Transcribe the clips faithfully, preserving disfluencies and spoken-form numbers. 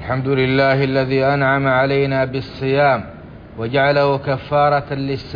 الحمد لله الذي أنعم علينا بالصيام وجعله كفارة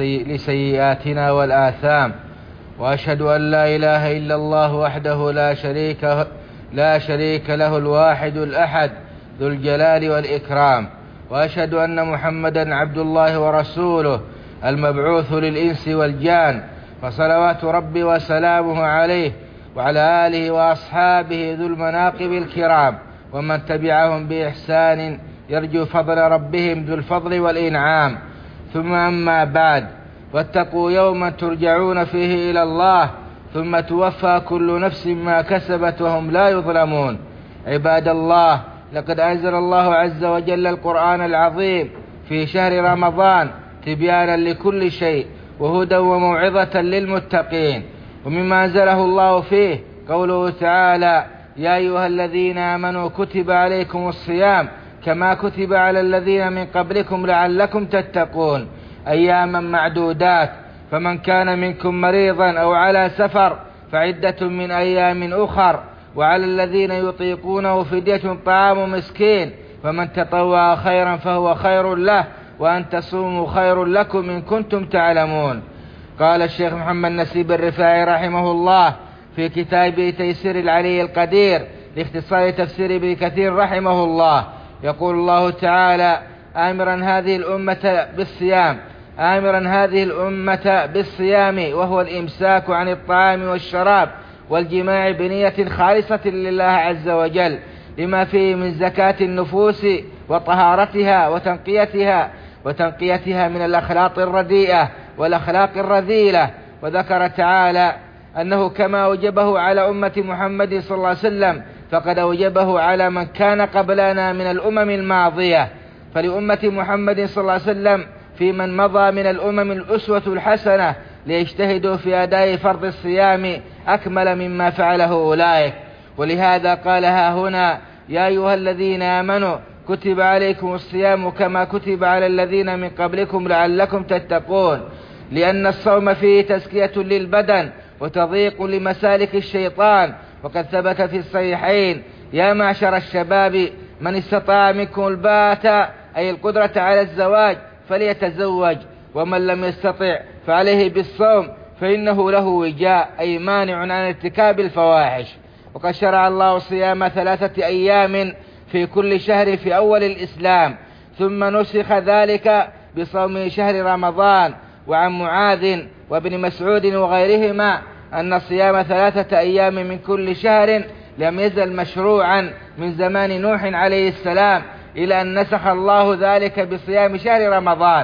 لسيئاتنا والآثام، وأشهد أن لا إله إلا الله وحده لا شريك لا شريك له الواحد الأحد ذو الجلال والإكرام، وأشهد أن محمدا عبد الله ورسوله المبعوث للإنس والجان، فصلوات ربي وسلامه عليه وعلى آله وأصحابه ذو المناقب الكرام، ومن تبعهم بإحسان يرجو فضل ربهم ذو الفضل والإنعام. ثم أما بعد، واتقوا يوما ترجعون فيه إلى الله ثم توفى كل نفس ما كسبت وهم لا يظلمون. عباد الله، لقد أنزل الله عز وجل القرآن العظيم في شهر رمضان تبيانا لكل شيء وهدى وموعظة للمتقين، ومما أنزله الله فيه قوله تعالى: يا أيها الذين آمنوا كتب عليكم الصيام كما كتب على الذين من قبلكم لعلكم تتقون، أياما معدودات، فمن كان منكم مريضا أو على سفر فعدة من أيام أخر، وعلى الذين يطيقونه فدية طعام مسكين، فمن تطوع خيرا فهو خير له، وأن تصوموا خير لكم إن كنتم تعلمون. قال الشيخ محمد نسيب الرفاعي رحمه الله في كتابه تيسير العلي القدير لاختصار تفسير ابن كثير رحمه الله، يقول الله تعالى: آمرا هذه الأمة بالصيام آمرا هذه الأمة بالصيام وهو الإمساك عن الطعام والشراب والجماع بنية خالصة لله عز وجل، لما فيه من زكاة النفوس وطهارتها وتنقيتها وتنقيتها من الأخلاق الرديئة والأخلاق الرذيلة. وذكر تعالى أنه كما أوجبه على أمة محمد صلى الله عليه وسلم فقد أوجبه على من كان قبلنا من الأمم الماضية، فلأمة محمد صلى الله عليه وسلم في من مضى من الأمم الأسوة الحسنة ليجتهدوا في أداء فرض الصيام أكمل مما فعله أولئك. ولهذا قالها هنا: يا أيها الذين آمنوا كتب عليكم الصيام كما كتب على الذين من قبلكم لعلكم تتقون، لأن الصوم فيه تزكية للبدن وتضييق لمسالك الشيطان. وقد ثبت في الصحيحين: يا معشر الشباب من استطاع منكم الباءة أي القدرة على الزواج فليتزوج، ومن لم يستطع فعليه بالصوم فإنه له وجاء أي مانع عن ارتكاب الفواحش. وقد شرع الله صيام ثلاثة أيام في كل شهر في أول الإسلام، ثم نسخ ذلك بصوم شهر رمضان. وعن معاذ وابن مسعود وغيرهما أن صيام ثلاثة أيام من كل شهر لم يزل مشروعا من زمان نوح عليه السلام إلى أن نسخ الله ذلك بصيام شهر رمضان.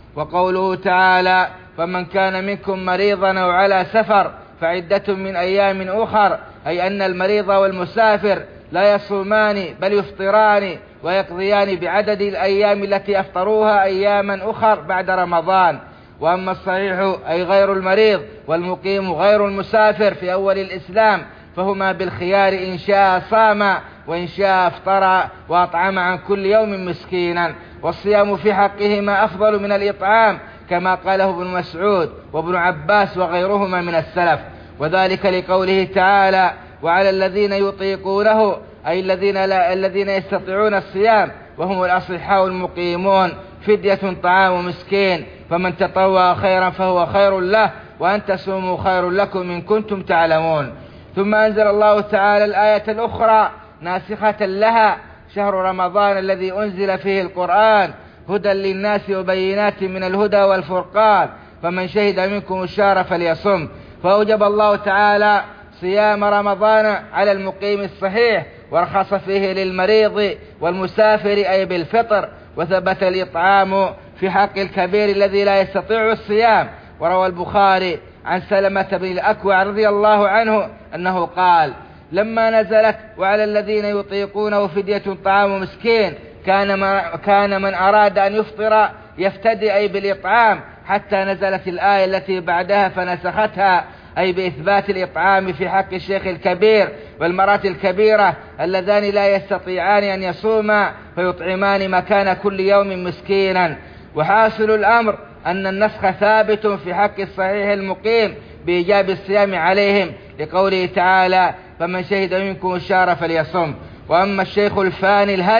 وقوله تعالى: فمن كان منكم مريضا أو على سفر فعدة من أيام أخر، أي أن المريض والمسافر لا يصومان بل يفطران ويقضيان بعدد الأيام التي أفطروها أياما أخر بعد رمضان. وأما الصحيح أي غير المريض والمقيم غير المسافر في أول الإسلام فهما بالخيار إن شاء صام وإن شاء افطر وأطعم عن كل يوم مسكينا، والصيام في حقهما أفضل من الإطعام كما قاله ابن مسعود وابن عباس وغيرهما من السلف، وذلك لقوله تعالى: وعلى الذين يطيقونه أي الذين, لا الذين يستطيعون الصيام وهم الأصحاء المقيمون فدية طعام مسكين، فمن تطوع خيرا فهو خير له، وأن تصوموا خير لكم إن كنتم تعلمون. ثم أنزل الله تعالى الآية الأخرى ناسخة لها: شهر رمضان الذي أنزل فيه القرآن هدى للناس وبينات من الهدى والفرقان، فمن شهد منكم الشهر فليصم. فأوجب الله تعالى صيام رمضان على المقيم الصحيح، ورخص فيه للمريض والمسافر أي بالفطر، وثبت الإطعام في حق الكبير الذي لا يستطيع الصيام. وروى البخاري عن سلمة بن الأكوع رضي الله عنه أنه قال: لما نزلت وعلى الذين يطيقونه فدية طعام مسكين كان, كان من أراد أن يفطر يفتدي أي بالإطعام، حتى نزلت الآية التي بعدها فنسختها، أي بإثبات الإطعام في حق الشيخ الكبير والمرأة الكبيرة اللذان لا يستطيعان أن يصوما فيطعمان مكان كل يوم مسكينا. وحاصل الأمر أن النسخ ثابت في حق الصحيح المقيم بإيجاب الصيام عليهم، لقوله تعالى: فمن شهد منكم الشهر فليصم. وأما الشيخ الفاني الهرم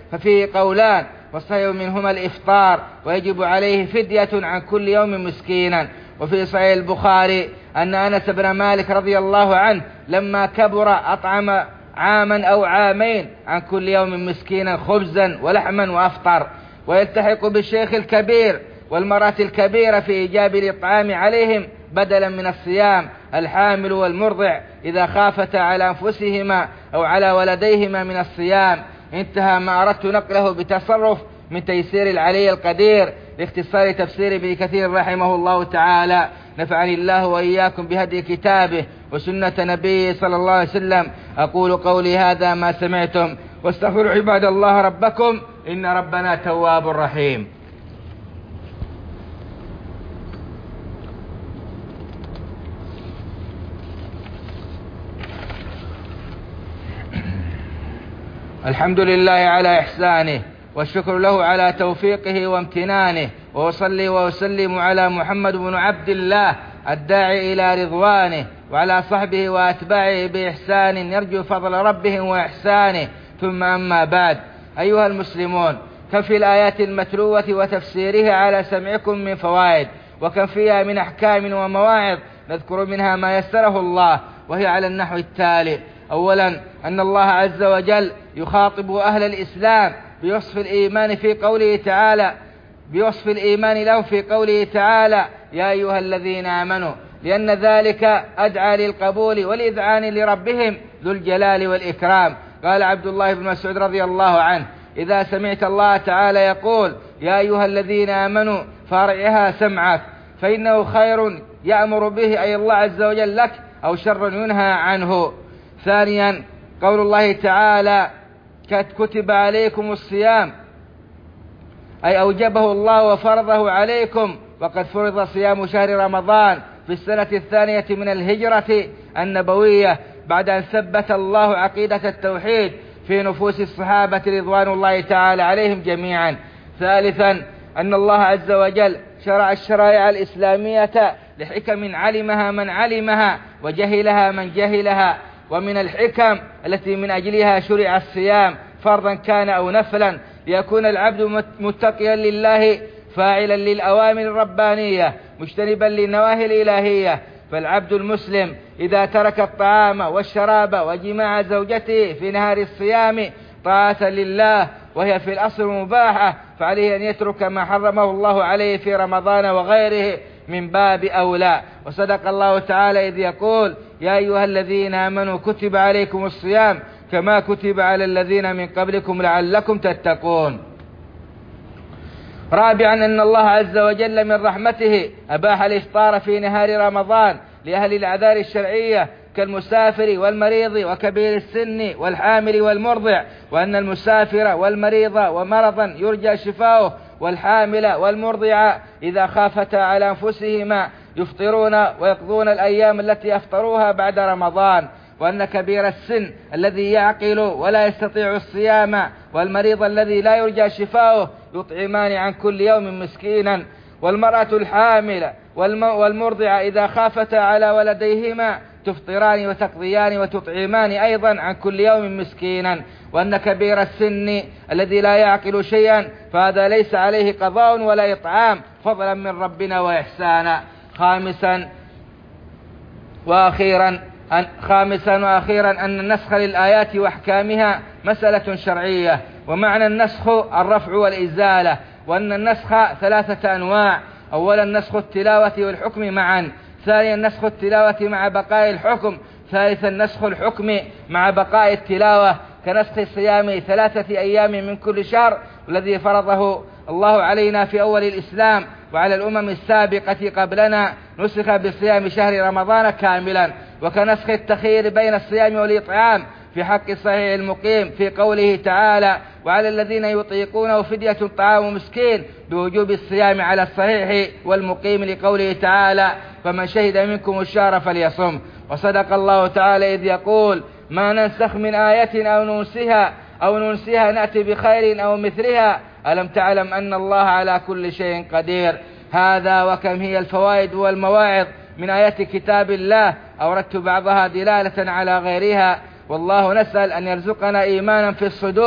ففيه قولان، والصحيح منهما الإفطار، ويجب عليه فدية عن كل يوم مسكينا. وفي صحيح البخاري أن أنس بن مالك رضي الله عنه لما كبر أطعم عاما أو عامين عن كل يوم مسكينا خبزا ولحما وأفطر. ويلتحق بالشيخ الكبير والمرأة الكبيرة في إيجاب الإطعام عليهم بدلا من الصيام الحامل والمرضع إذا خافتا على أنفسهما أو على ولديهما من الصيام. انتهى ما أردت نقله بتصرف من تيسير العلي القدير لاختصار تفسير ابن كثير رحمه الله تعالى. نفعني الله وإياكم بهدي كتابه وسنة نبيه صلى الله عليه وسلم. أقول قولي هذا ما سمعتم، واستغفروا عباد الله ربكم إن ربنا تواب رحيم. الحمد لله على إحسانه، والشكر له على توفيقه وامتنانه، وأصلي وأسلم على محمد بن عبد الله الداعي إلى رضوانه، وعلى صحبه وأتباعه بإحسان يرجو فضل ربهم وإحسانه. ثم أما بعد، أيها المسلمون، كم في الآيات المتلوة وتفسيرها على سمعكم من فوائد، وكم فيها من أحكام ومواعظ، نذكر منها ما يسره الله، وهي على النحو التالي. أولا، أن الله عز وجل يخاطب أهل الإسلام بوصف الإيمان في قوله تعالى بوصف الإيمان له في قوله تعالى يا أيها الذين آمنوا، لأن ذلك أدعى للقبول والإذعان لربهم ذو الجلال والإكرام. قال عبد الله بن مسعود رضي الله عنه: إذا سمعت الله تعالى يقول يا أيها الذين آمنوا فارعها سمعك، فإنه خير يأمر به أي الله عز وجل لك، أو شر ينهى عنه. ثانيا، قول الله تعالى كتب عليكم الصيام، أي أوجبه الله وفرضه عليكم، وقد فرض صيام شهر رمضان في السنة الثانية من الهجرة النبوية بعد أن ثبت الله عقيدة التوحيد في نفوس الصحابة رضوان الله تعالى عليهم جميعا. ثالثا، أن الله عز وجل شرع الشرائع الإسلامية لحكم علمها من علمها وجهلها من جهلها، ومن الحكم التي من أجلها شرع الصيام فرضا كان أو نفلا، ليكون العبد متقيا لله فاعلا للأوامر الربانية مجتنبا للنواهي الإلهية. فالعبد المسلم إذا ترك الطعام والشراب وجماع زوجته في نهار الصيام طاعة لله وهي في الأصل مباحة، فعليه أن يترك ما حرمه الله عليه في رمضان وغيره من باب أولى. وصدق الله تعالى إذ يقول يا أيها الذين آمنوا كتب عليكم الصيام كما كتب على الذين من قبلكم لعلكم تتقون. رابعا، أن الله عز وجل من رحمته أباح الإفطار في نهار رمضان لأهل الأعذار الشرعية كالمسافر والمريض وكبير السن والحامل والمرضع، وأن المسافر والمريض ومرضا يرجى شفاؤه والحامل والمرضع إذا خافتا على أنفسهما يفطرون ويقضون الأيام التي أفطروها بعد رمضان، وأن كبير السن الذي يعقل ولا يستطيع الصيام والمريض الذي لا يرجى شفاؤه يطعمان عن كل يوم مسكينا، والمرأة الحامل والمرضعة إذا خافتا على ولديهما تفطران وتقضيان وتطعمان أيضا عن كل يوم مسكينا، وأن كبير السن الذي لا يعقل شيئا فهذا ليس عليه قضاء ولا إطعام فضلا من ربنا وإحسانا. خامسا وأخيرا أن خامسا وأخيرا أن النسخ للآيات وأحكامها مسألة شرعية، ومعنى النسخ الرفع والإزالة، وأن النسخ ثلاثة أنواع: أولا نسخ التلاوة والحكم معا، ثانيا نسخ التلاوة مع بقاء الحكم، ثالثا نسخ الحكم مع بقاء التلاوة، كنسخ صيام ثلاثة أيام من كل شهر الذي فرضه الله علينا في أول الإسلام وعلى الأمم السابقة قبلنا، نسخ بصيام شهر رمضان كاملا، وكنسخ التخيير بين الصيام والإطعام في حق الصحيح المقيم في قوله تعالى وعلى الذين يطيقونه فدية طعام مسكين بوجوب الصيام على الصحيح والمقيم لقوله تعالى فمن شهد منكم الشهر فليصم. وصدق الله تعالى إذ يقول ما ننسخ من آية أو ننسها أو ننسها نأتي بخير أو مثلها ألم تعلم أن الله على كل شيء قدير. هذا وكم هي الفوائد والمواعظ من آيات كتاب الله، أوردت بعضها دلالة على غيرها، والله نسأل أن يرزقنا إيمانا في الصدور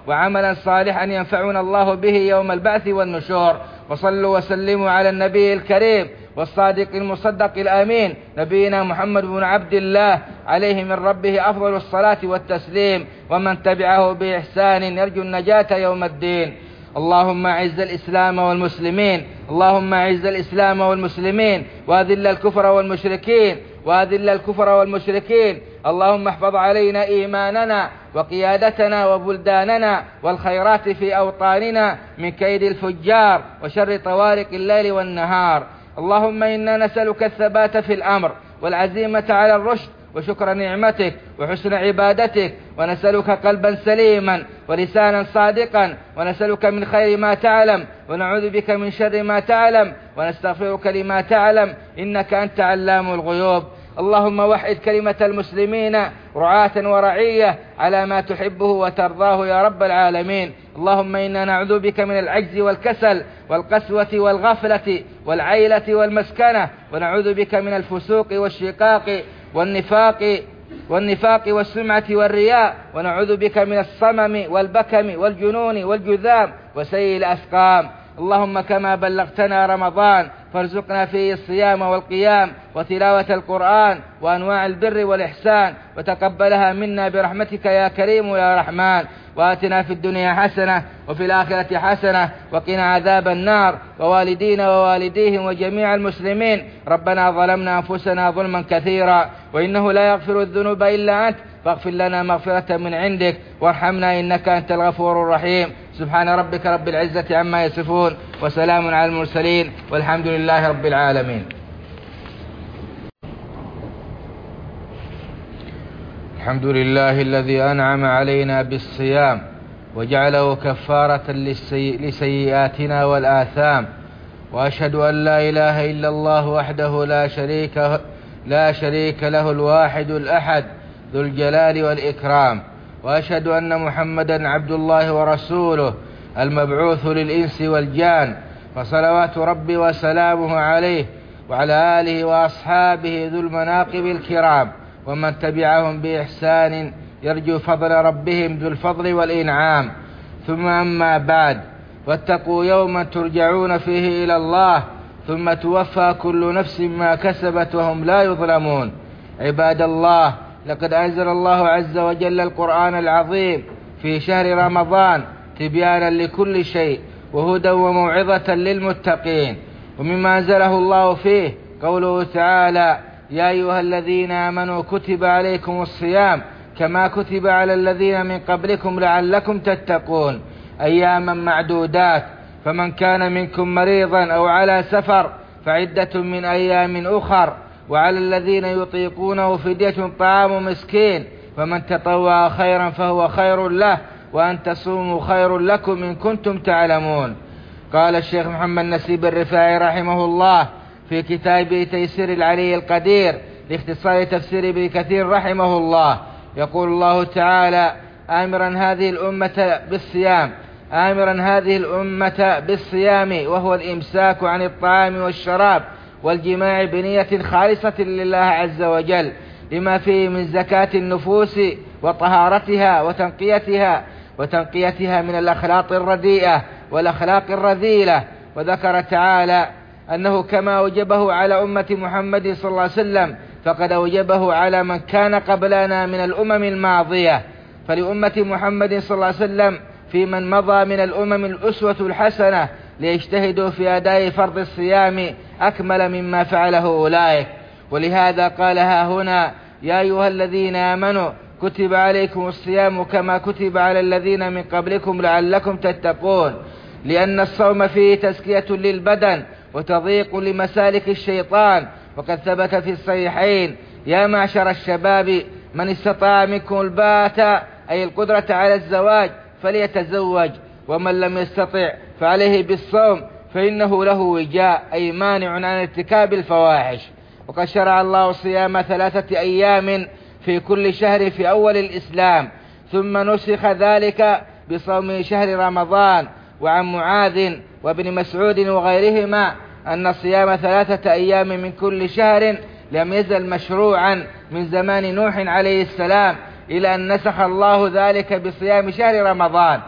وعملا صالحا ينفعنا الله به يوم البعث والنشور. وصلوا وسلموا على النبي الكريم والصادق المصدق الأمين نبينا محمد بن عبد الله عليه من ربه أفضل الصلاة والتسليم، ومن تبعه بإحسان يرجو النجاة يوم الدين. اللهم أعز الإسلام والمسلمين، اللهم أعز الإسلام والمسلمين وأذل الكفر والمشركين وأذل الكفر والمشركين. اللهم احفظ علينا إيماننا وقيادتنا وبلداننا والخيرات في أوطاننا من كيد الفجار وشر طوارق الليل والنهار. اللهم إنا نسألك الثبات في الأمر والعزيمة على الرشد وشكر نعمتك وحسن عبادتك، ونسألك قلبا سليما ولسانا صادقا، ونسألك من خير ما تعلم ونعوذ بك من شر ما تعلم ونستغفرك لما تعلم إنك أنت علام الغيوب. اللهم وحد كلمة المسلمين رعاة ورعية على ما تحبه وترضاه يا رب العالمين. اللهم إنا نعوذ بك من العجز والكسل والقسوة والغفلة والعيلة والمسكنة، ونعوذ بك من الفسوق والشقاق والنفاق والنفاق والسمعة والرياء، ونعوذ بك من الصمم والبكم والجنون والجذام وسيء الأسقام. اللهم كما بلغتنا رمضان فارزقنا فيه الصيام والقيام وتلاوة القرآن وأنواع البر والإحسان، وتقبلها منا برحمتك يا كريم يا رحمن. وآتنا في الدنيا حسنة وفي الآخرة حسنة وقنا عذاب النار، ووالدينا ووالديهم وجميع المسلمين. ربنا ظلمنا أنفسنا ظلما كثيرا وإنه لا يغفر الذنوب إلا أنت، فاغفر لنا مغفرة من عندك وارحمنا إنك أنت الغفور الرحيم. سبحان ربك رب العزة عما يصفون وسلام على المرسلين والحمد لله رب العالمين. الحمد لله الذي أنعم علينا بالصيام وجعله كفارة لسيئاتنا والآثام، وأشهد أن لا إله إلا الله وحده لا شريك لا شريك له الواحد الأحد ذو الجلال والإكرام، وأشهد أن محمدا عبد الله ورسوله المبعوث للإنس والجان، فصلوات ربي وسلامه عليه وعلى آله وأصحابه ذو المناقب الكرام، ومن تبعهم بإحسان يرجو فضل ربهم ذو الفضل والإنعام. ثم أما بعد، واتقوا يوما ترجعون فيه إلى الله ثم توفى كل نفس ما كسبت وهم لا يظلمون. عباد الله، لقد أنزل الله عز وجل القرآن العظيم في شهر رمضان تبيانا لكل شيء وهدى وموعظة للمتقين. ومما أنزله الله فيه قوله تعالى: يا أيها الذين آمنوا كتب عليكم الصيام كما كتب على الذين من قبلكم لعلكم تتقون، أياما معدودات، فمن كان منكم مريضا أو على سفر فعدة من أيام أخر، وعلى الذين يطيقونه فدية طعام مسكين، فمن تطوع خيرا فهو خير له، وأن تصوموا خير لكم إن كنتم تعلمون. قال الشيخ محمد نسيب الرفاعي رحمه الله في كتابه تيسير العلي القدير لاختصار تفسير ابن كثير رحمه الله، يقول الله تعالى: آمرا هذه الأمة بالصيام آمرا هذه الأمة بالصيام وهو الإمساك عن الطعام والشراب والجماع بنية خالصة لله عز وجل، لما فيه من زكاة النفوس وطهارتها وتنقيتها وتنقيتها من الأخلاق الرديئة والأخلاق الرذيلة. وذكر تعالى أنه كما أوجبه على أمة محمد صلى الله عليه وسلم فقد أوجبه على من كان قبلنا من الأمم الماضية. فلأمة محمد صلى الله عليه وسلم في من مضى من الأمم الأسوة الحسنة ليجتهدوا في أداء فرض الصيام أكمل مما فعله أولئك. ولهذا قالها هنا: يا أيها الذين آمنوا كتب عليكم الصيام كما كتب على الذين من قبلكم لعلكم تتقون، لأن الصوم فيه تزكية للبدن وتضييق لمسالك الشيطان. وقد ثبت في الصحيحين: يا معشر الشباب من استطاع منكم الباءة أي القدرة على الزواج فليتزوج، ومن لم يستطع فعليه بالصوم فإنه له وجاء أي مانع عن ارتكاب الفواحش. وقد شرع الله صيام ثلاثة أيام في كل شهر في أول الإسلام، ثم نسخ ذلك بصوم شهر رمضان. وعن معاذ وابن مسعود وغيرهما أن صيام ثلاثة أيام من كل شهر لم يزل مشروعا من زمان نوح عليه السلام إلى أن نسخ الله ذلك بصيام شهر رمضان.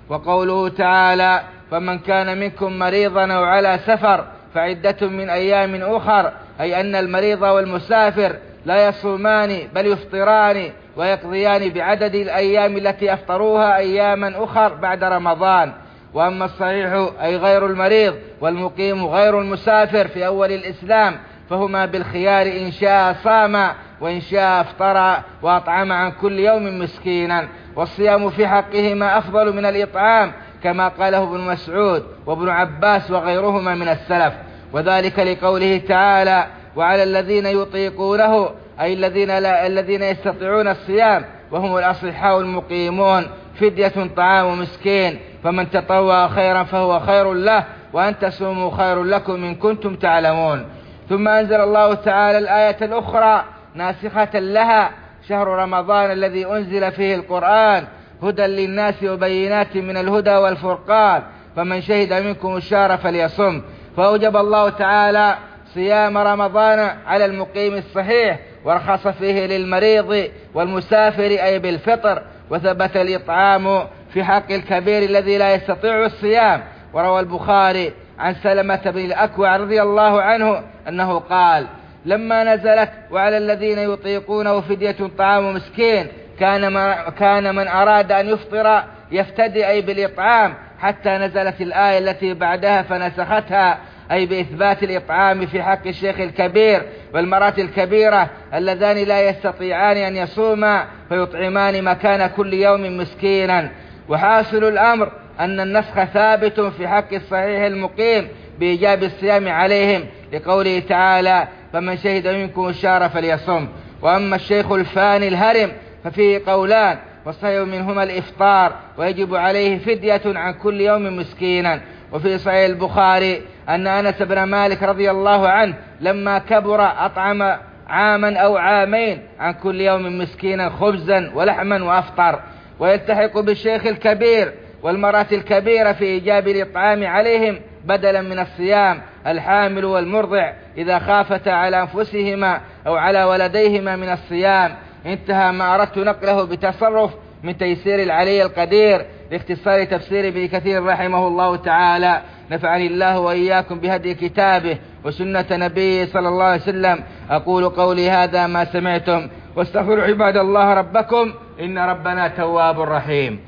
وقوله تعالى: فمن كان منكم مريضا أو على سفر فعدة من أيام أخر، أي أن المريض والمسافر لا يصومان بل يفطران ويقضيان بعدد الأيام التي أفطروها أياما أخر بعد رمضان. وأما الصحيح أي غير المريض والمقيم غير المسافر في أول الإسلام فهما بالخيار إن شاء صام وإن شاء افطر وأطعم عن كل يوم مسكينا، والصيام في حقهما أفضل من الإطعام كما قاله ابن مسعود وابن عباس وغيرهما من السلف، وذلك لقوله تعالى: وعلى الذين يطيقونه، أي الذين, لا الذين يستطيعون الصيام وهم الأصحاء المقيمون، فدية طعام مسكين، فمن تطوع خيرا فهو خير له، وأن تصوموا خير لكم إن كنتم تعلمون. ثم أنزل الله تعالى الآية الأخرى ناسخة لها: شهر رمضان الذي أنزل فيه القرآن هدى للناس وبينات من الهدى والفرقان، فمن شهد منكم الشهر فليصم. فأوجب الله تعالى صيام رمضان على المقيم الصحيح، ورخص فيه للمريض والمسافر أي بالفطر، وثبت الإطعام في حق الكبير الذي لا يستطيع الصيام. وروى البخاري عن سلمة بن الأكوع رضي الله عنه أنه قال: لما نزلت وعلى الذين يطيقونه فدية طعام مسكين كان, كان من أراد أن يفطر يفتدي أي بالإطعام، حتى نزلت الآية التي بعدها فنسختها، أي بإثبات الإطعام في حق الشيخ الكبير والمرأة الكبيرة اللذان لا يستطيعان أن يصوما فيطعمان مكان كل يوم مسكينا. وحاصل الأمر أن النسخ ثابت في حق الصحيح المقيم بإيجاب الصيام عليهم، لقوله تعالى: فمن شهد منكم الشهر فليصم. وأما الشيخ الفاني الهرم ففيه قولان، والصحيح منهما الإفطار، ويجب عليه فدية عن كل يوم مسكينا. وفي صحيح البخاري أن أنس بن مالك رضي الله عنه لما كبر أطعم عاما أو عامين عن كل يوم مسكينا خبزا ولحما وأفطر. ويلتحق بالشيخ الكبير والمرأة الكبيرة في إيجاب الإطعام عليهم بدلا من الصيام الحامل والمرضع إذا خافتا على أنفسهما أو على ولديهما من الصيام. انتهى ما أردت نقله بتصرف من تيسير العلي القدير لاختصار تفسير ابن كثير رحمه الله تعالى. نفعني الله وإياكم بهدي كتابه وسنة نبيه صلى الله عليه وسلم. أقول قولي هذا ما سمعتم، واستغفروا عباد الله ربكم إن ربنا تواب رحيم.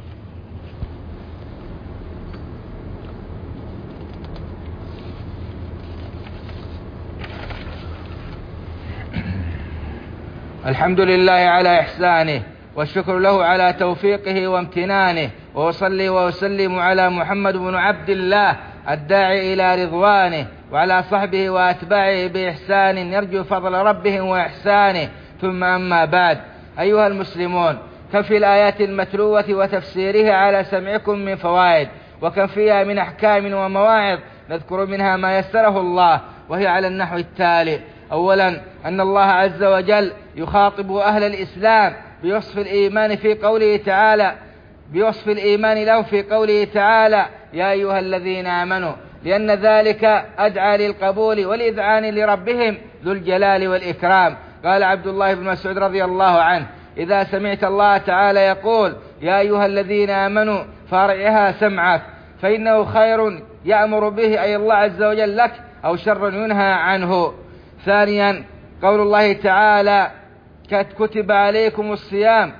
الحمد لله على إحسانه، والشكر له على توفيقه وامتنانه، وأصلي وأسلم على محمد بن عبد الله الداعي إلى رضوانه، وعلى صحبه وأتباعه بإحسان يرجو فضل ربهم وإحسانه. ثم أما بعد، أيها المسلمون، كم في الآيات المتلوة وتفسيرها على سمعكم من فوائد، وكم فيها من أحكام ومواعظ، نذكر منها ما يسره الله، وهي على النحو التالي: أولا، أن الله عز وجل يخاطب أهل الإسلام بوصف الإيمان في قوله تعالى بوصف الإيمان له في قوله تعالى: يا أيها الذين آمنوا، لأن ذلك أدعى للقبول والإذعان لربهم ذو الجلال والإكرام. قال عبد الله بن مسعود رضي الله عنه: إذا سمعت الله تعالى يقول يا أيها الذين آمنوا فارعها سمعك، فإنه خير يأمر به أي الله عز وجل لك، أو شر ينهى عنه. ثانيا، قول الله تعالى: كتب عليكم الصيام،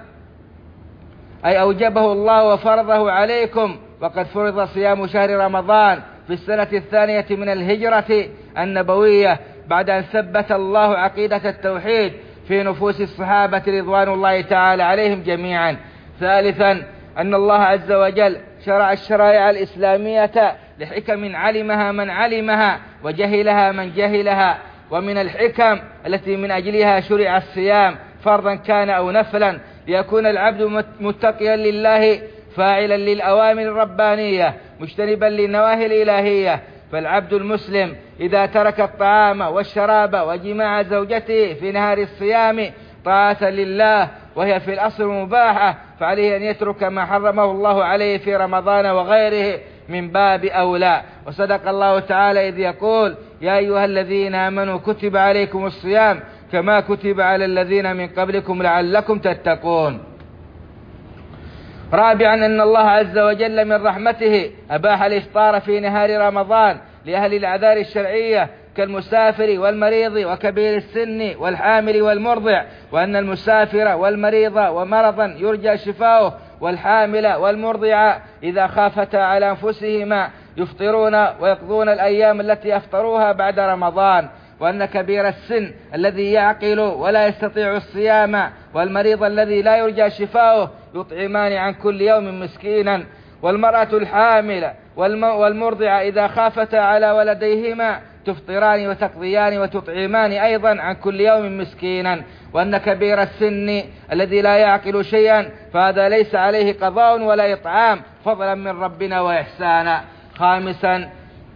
أي أوجبه الله وفرضه عليكم، وقد فرض صيام شهر رمضان في السنة الثانية من الهجرة النبوية بعد أن ثبت الله عقيدة التوحيد في نفوس الصحابة رضوان الله تعالى عليهم جميعا. ثالثا، أن الله عز وجل شرع الشرائع الإسلامية لحكم علمها من علمها وجهلها من جهلها، ومن الحكم التي من أجلها شرع الصيام فرضا كان أو نفلا، ليكون العبد متقيا لله فاعلا للأوامر الربانية مجتنبا للنواهي الإلهية. فالعبد المسلم إذا ترك الطعام والشراب وجماع زوجته في نهار الصيام طاعة لله وهي في الأصل مباحة، فعليه أن يترك ما حرمه الله عليه في رمضان وغيره من باب أولى. وصدق الله تعالى إذ يقول يا أيها الذين آمنوا كتب عليكم الصيام كما كتب على الذين من قبلكم لعلكم تتقون. رابعا أن الله عز وجل من رحمته أباح الإفطار في نهار رمضان لأهل الأعذار الشرعية كالمسافر والمريض وكبير السن والحامل والمرضع، وأن المسافر والمريض ومرضا يرجى شفاؤه والحامل والمرضع إذا خافتا على أنفسهما يفطرون ويقضون الأيام التي أفطروها بعد رمضان، وأن كبير السن الذي يعقل ولا يستطيع الصيام والمريض الذي لا يرجى شفاؤه يطعمان عن كل يوم مسكينا، والمرأة الحاملة والمرضعة إذا خافتا على ولديهما تفطران وتقضيان وتطعمان أيضا عن كل يوم مسكينا، وأن كبير السن الذي لا يعقل شيئا فهذا ليس عليه قضاء ولا إطعام فضلا من ربنا وإحسانا. خامسا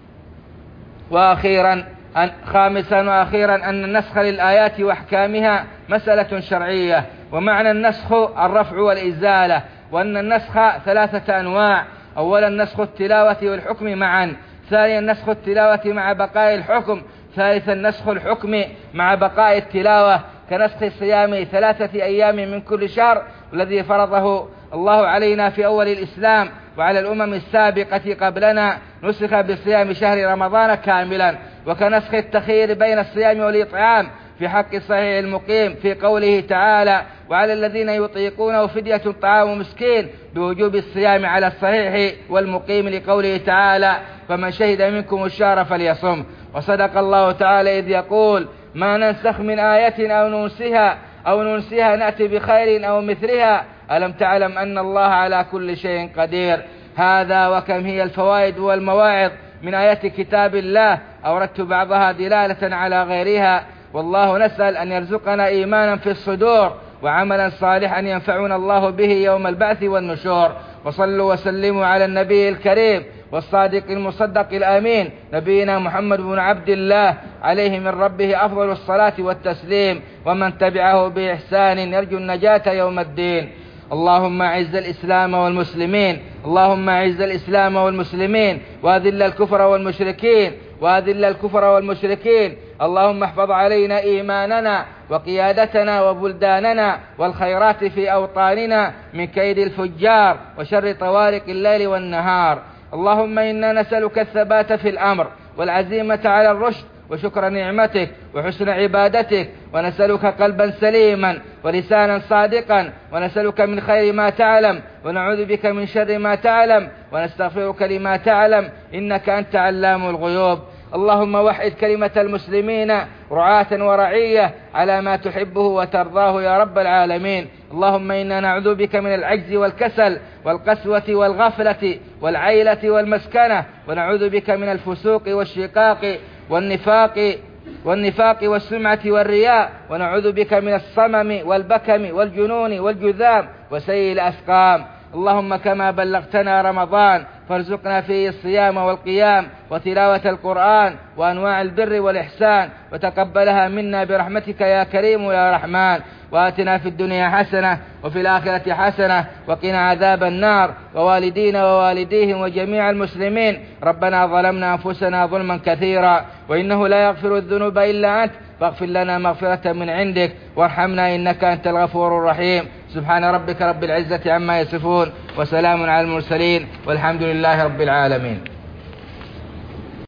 وأخيرا أن خامسا وأخيرا أن النسخ للآيات وأحكامها مسألة شرعية، ومعنى النسخ الرفع والإزالة، وأن النسخ ثلاثة أنواع: أولا نسخ التلاوة والحكم معا، ثانيا نسخ التلاوة مع بقاء الحكم، ثالثا نسخ الحكم مع بقاء التلاوة كنسخ صيام ثلاثة أيام من كل شهر الذي فرضه الله علينا في أول الإسلام وعلى الأمم السابقة قبلنا، نسخ بصيام شهر رمضان كاملا، وكنسخ التخيير بين الصيام والإطعام في حق الصحيح المقيم في قوله تعالى: وعلى الذين يطيقونه فدية طعام مسكين بوجوب الصيام على الصحيح والمقيم لقوله تعالى: فمن شهد منكم الشهر فليصم. وصدق الله تعالى إذ يقول: ما ننسخ من آية أو ننسها أو ننسها نأتي بخير أو مثلها ألم تعلم أن الله على كل شيء قدير. هذا وكم هي الفوائد والمواعظ من آيات كتاب الله، أوردت بعضها دلالة على غيرها، والله نسأل أن يرزقنا إيمانا في الصدور وعملا صالحا ينفعنا الله به يوم البعث والنشور. وصلوا وسلموا على النبي الكريم والصادق المصدق الأمين نبينا محمد بن عبد الله عليه من ربه أفضل الصلاة والتسليم، ومن تبعه بإحسان يرجو النجاة يوم الدين. اللهم أعز الإسلام والمسلمين، اللهم أعز الإسلام والمسلمين وأذل الكفر والمشركين وأذل الكفر والمشركين. اللهم احفظ علينا إيماننا وقيادتنا وبلداننا والخيرات في أوطاننا من كيد الفجار وشر طوارق الليل والنهار. اللهم إنا نسألك الثبات في الأمر والعزيمة على الرشد وشكر نعمتك وحسن عبادتك، ونسألك قلبا سليما ولسانا صادقا، ونسألك من خير ما تعلم ونعوذ بك من شر ما تعلم ونستغفرك لما تعلم إنك أنت علام الغيوب. اللهم وحد كلمة المسلمين رعاة ورعية على ما تحبه وترضاه يا رب العالمين. اللهم إنا نعوذ بك من العجز والكسل والقسوة والغفلة والعيلة والمسكنة، ونعوذ بك من الفسوق والشقاق والنفاق والنفاق والسمعة والرياء، ونعوذ بك من الصمم والبكم والجنون والجذام وسيء الأسقام. اللهم كما بلغتنا رمضان فارزقنا فيه الصيام والقيام وتلاوة القرآن وأنواع البر والإحسان، وتقبلها منا برحمتك يا كريم يا رحمن. وآتنا في الدنيا حسنة وفي الآخرة حسنة وقنا عذاب النار، ووالدينا ووالديهم وجميع المسلمين. ربنا ظلمنا أنفسنا ظلما كثيرا وإنه لا يغفر الذنوب إلا أنت، فاغفر لنا مغفرة من عندك وارحمنا إنك أنت الغفور الرحيم. سبحان ربك رب العزة عما يصفون وسلام على المرسلين والحمد لله رب العالمين.